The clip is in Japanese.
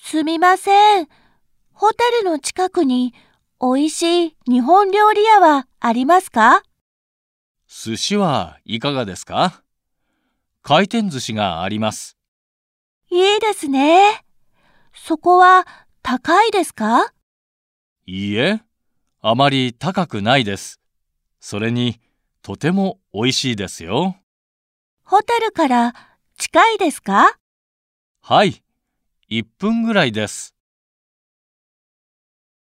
すみません。ホテルの近くにおいしい日本料理屋はありますか？ 寿司はいかがですか？回転寿司があります。 いいですね。そこは高いですか？ いいえ、あまり高くないです。それに、とてもおいしいですよ。 ホテルから近いですか？ はい、1分ぐらいです。